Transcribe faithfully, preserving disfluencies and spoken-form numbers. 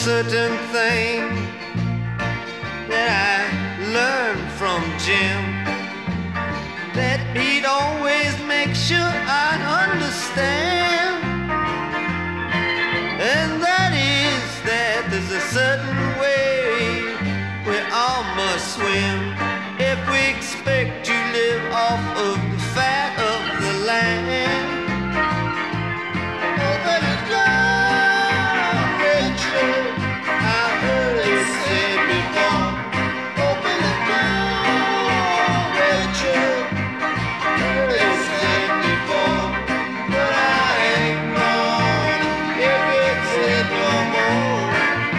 certain thing that I learned from Jim, that he'd always make sure I understand, and that is that there's a certain way we all must swim.